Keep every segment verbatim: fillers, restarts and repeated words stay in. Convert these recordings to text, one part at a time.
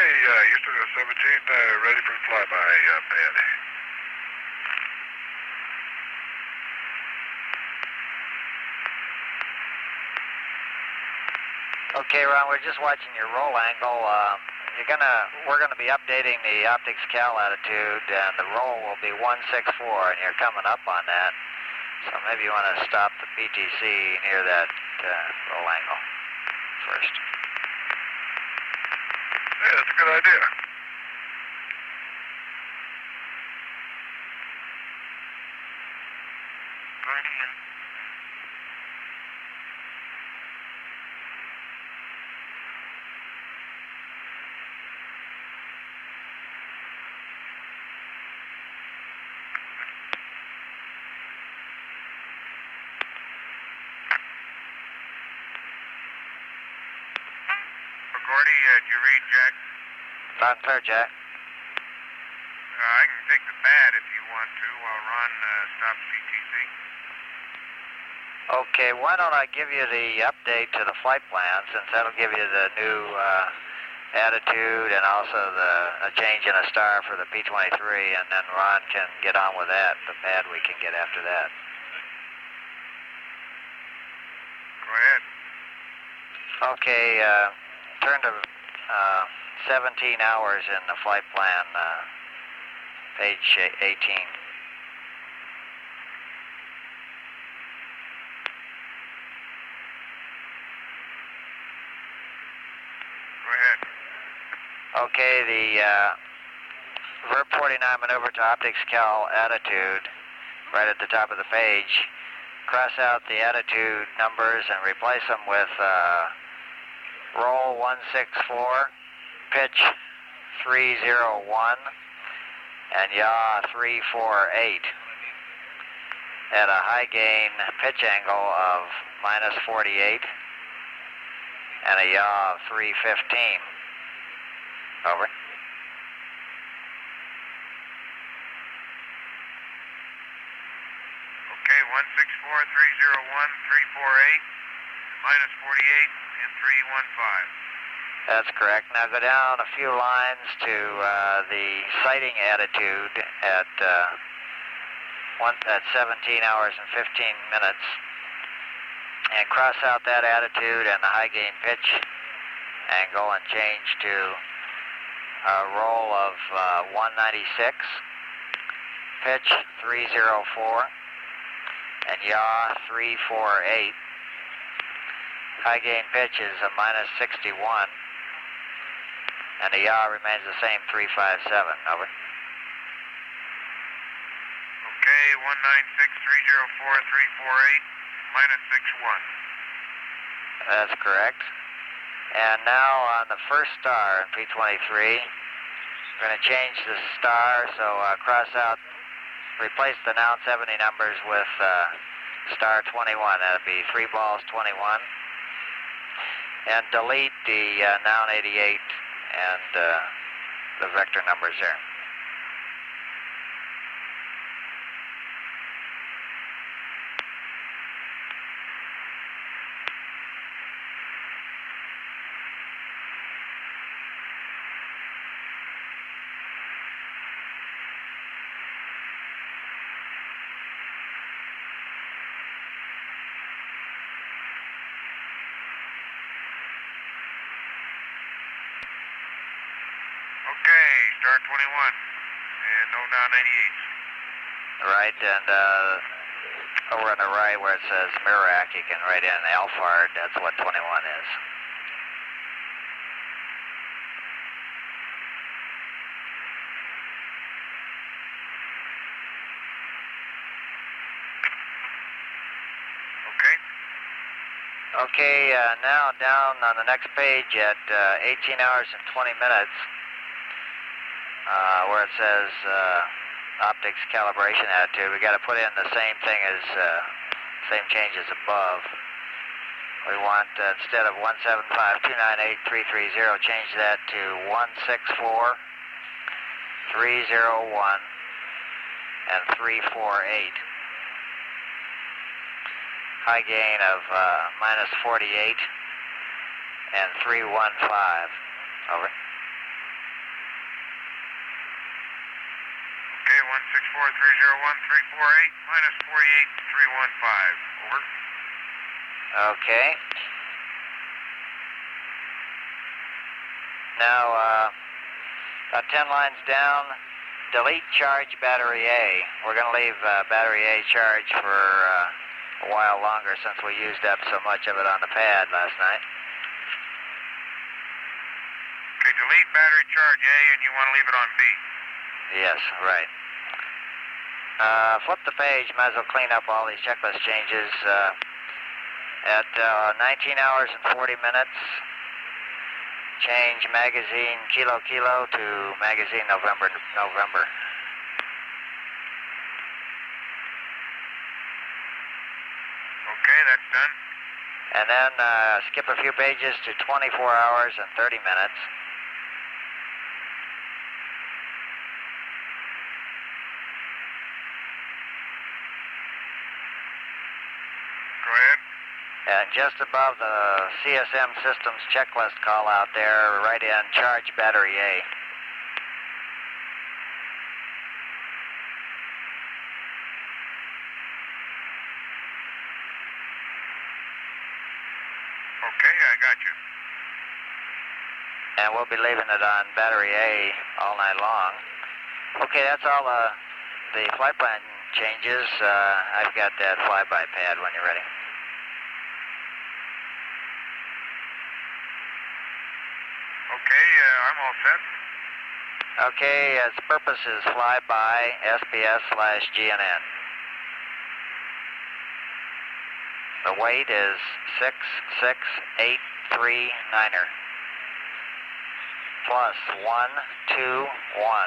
uh, Houston seventeen, uh, ready for the flyby, uh, pad. Okay, Ron, we're just watching your roll angle. Uh, you're gonna, we're gonna be updating the optics cal attitude, and the roll will be one six four, and you're coming up on that. So maybe you want to stop the P T C near that uh, roll angle first. Yeah, that's a good idea. Gordy, uh, did you read, Jack? Loud and clear, Jack. Uh, I can take the pad if you want to while Ron uh, stops P T C. Okay, why don't I give you the update to the flight plan, since that'll give you the new uh, attitude and also the a change in a star for the P twenty-three, and then Ron can get on with that. The pad we can get after that. Go ahead. Okay, uh, turn to uh, seventeen hours in the flight plan, uh, page eighteen. Go ahead. Okay, the uh, Verb forty-nine maneuver to optics cal attitude, right at the top of the page. Cross out the attitude numbers and replace them with uh, roll one six four, pitch three zero one, and yaw three four eight at a high gain pitch angle of minus forty-eight and a yaw of three fifteen. Over. Okay, one six four, three zero one, three four eight, minus forty-eight, and three one five. That's correct. Now go down a few lines to uh, the sighting attitude at uh, one, at seventeen hours and fifteen minutes, and cross out that attitude and the high gain pitch angle and change to a roll of uh, one ninety-six, pitch three zero four, and yaw three four eight. High gain pitch is a minus sixty-one, and the yaw remains the same, three five seven. Over. Okay, one nine six, three zero four, three four eight, minus six one. That's correct. And now on the first star in P twenty-three, we're going to change the star, so uh, cross out, replace the noun seventy numbers with uh, star twenty-one. That'll be three balls twenty-one. And delete the uh, noun eighty-eight and uh, the vector numbers there. Okay, star twenty-one, and no down eighty-eight. Right, and uh, over on the right where it says Mirac, you can write in Alphard. That's what twenty-one is. Okay. Okay, uh, now down on the next page at uh, eighteen hours and twenty minutes, uh, where it says uh, optics calibration attitude, we got to put in the same thing as, uh, same change as above. We want, uh, instead of one seven five, two nine eight, three three zero, change that to one six four, three zero one, and three four eight. High gain of uh, minus forty-eight and three one five. Over. six four three zero one three four eight, minus forty-eight three one five. Over. Okay. Now, uh, about ten lines down, delete charge battery A. We're going to leave uh, battery A charged for uh, a while longer since we used up so much of it on the pad last night. Okay, delete battery charge A, and you want to leave it on B. Yes, right. Uh, flip the page, might as well clean up all these checklist changes. Uh, at uh, nineteen hours and forty minutes, change magazine Kilo Kilo to magazine November November. Okay, that's done. And then uh, skip a few pages to twenty-four hours and thirty minutes. Go ahead. And just above the C S M Systems checklist call out there, write in charge battery A. Okay, I got you. And we'll be leaving it on battery A all night long. Okay, that's all uh, the flight plan changes. Uh, I've got that flyby pad when you're ready. Okay, uh, I'm all set. Okay, its purpose is flyby S P S slash G N N. The weight is six six eight three niner. Plus one two one.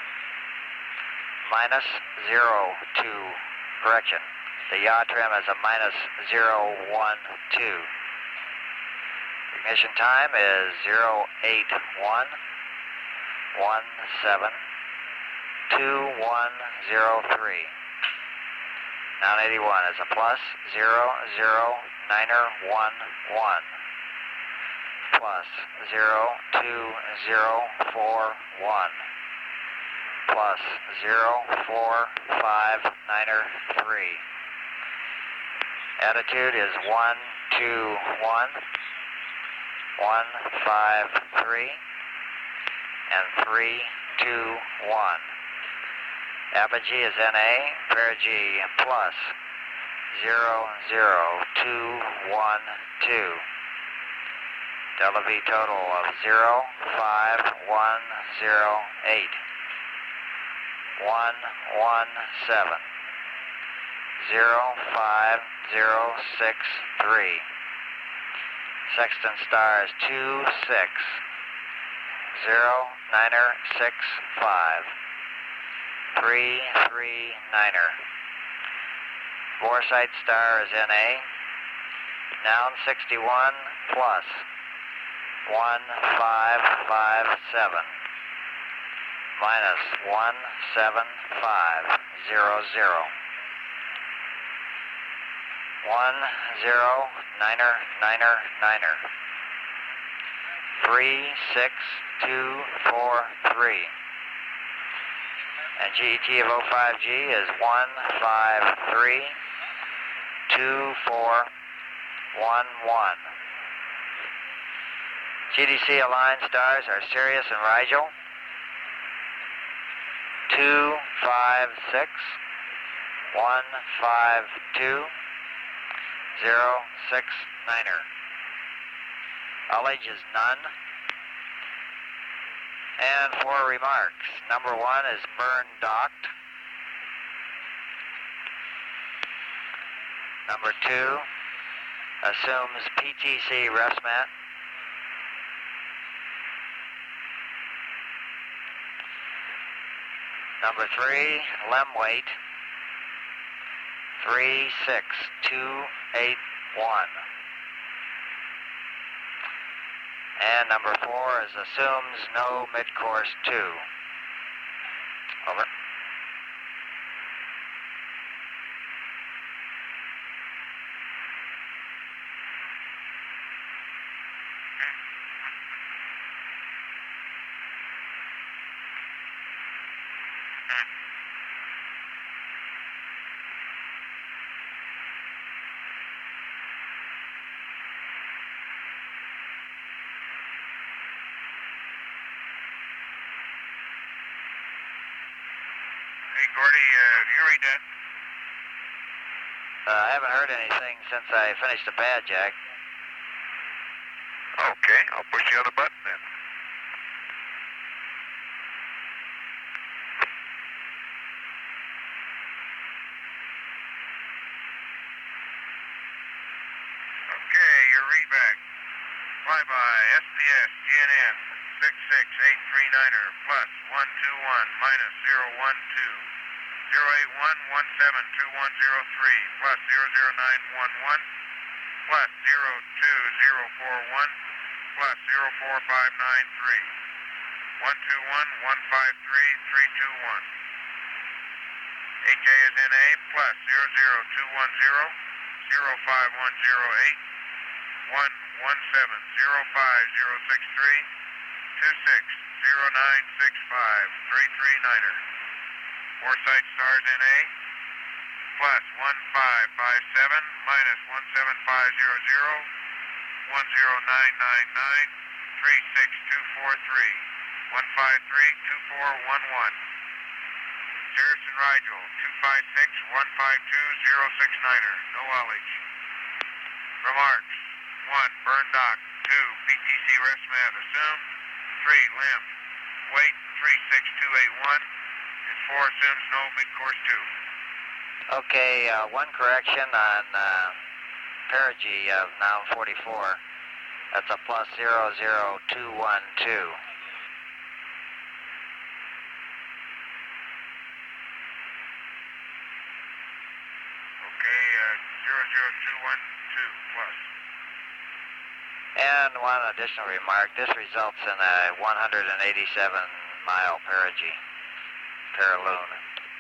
Minus zero two. Correction. The yaw trim is a minus zero one two. Ignition time is zero eight one one seven two one zero three. Now eighty-one is a plus zero zero niner one one plus zero two zero four one plus zero four five niner three. Attitude is one two one one five three and three two one. Apogee is N A, perigee plus zero zero two one two. Delta V total of zero five one zero eight one one seven zero five zero six three. Sextant star is two six zero niner six five. Three, three, niner. Boresight star is N A. Noun sixty-one plus one five five seven minus one seven five zero zero. One zero niner niner niner. Three six two four three. And G E T of oh five G is one five three two four one one. G D C aligned stars are Sirius and Rigel. two five six one five two zero six niner. Ullage is none. And for remarks, number one is burn docked. Number two assumes P T C rest mat. Number three, lem weight, three six two eight one. And number four is assumes no mid-course two. Over. Gordy, uh, you read that? Uh, I haven't heard anything since I finished the pad, Jack. Okay, I'll push the other button then. Okay, your readback. Flyby, S P S, G N N, six six eight three niner, plus one two one, minus zero one two, zero eight one one seven two one zero three, plus zero zero nine one one, plus zero two zero four one, plus zero four five nine three, one two one one five three three two one. H A is in A, plus zero zero two one zero, zero five one zero eight, one one seven zero five zero six three, two six zero nine six five three three niner. Foresight stars in A, plus one five five seven minus one seven five zero zero, one zero nine nine nine three six two four three, one five three two four one one. Cirrus and Rigel, two five six one five two zero six niner, no haulage. Remarks. one. Burn dock. two. P T C rest mat assumed. three. Limb. Weight three six two eight one. And four assumes no mid-course two. Okay, uh, one correction on uh, perigee of now forty-four. That's a plus zero zero two one two. Okay, uh, zero zero two one two plus. And one additional remark, this results in a one hundred eighty-seven mile perigee, paraloon.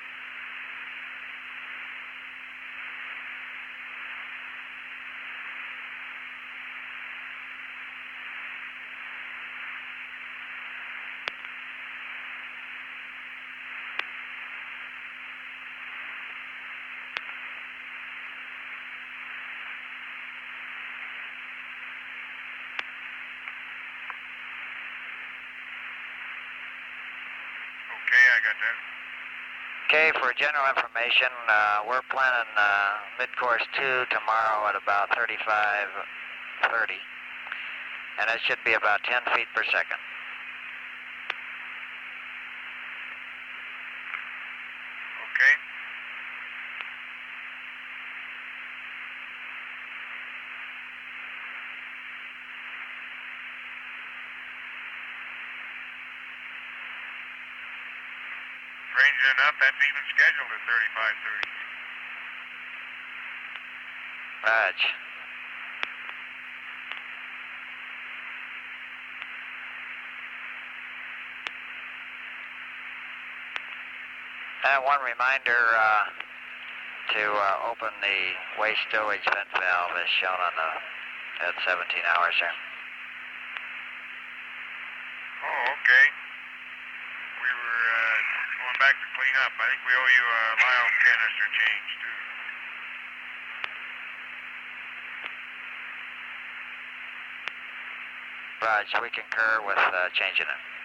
Okay, I got that. Okay, for general information, uh, we're planning uh, mid-course two tomorrow at about thirty-five thirty, and it should be about ten feet per second. Okay. Strange enough, that's even scheduled at thirty-five thirty. Raj. And one reminder uh, to uh, open the waste stowage vent valve as shown on the at seventeen hours here. Oh, okay. We were uh, going back to clean up. I think we owe you a Lyle canister change, too. Raj, we concur with uh, changing it.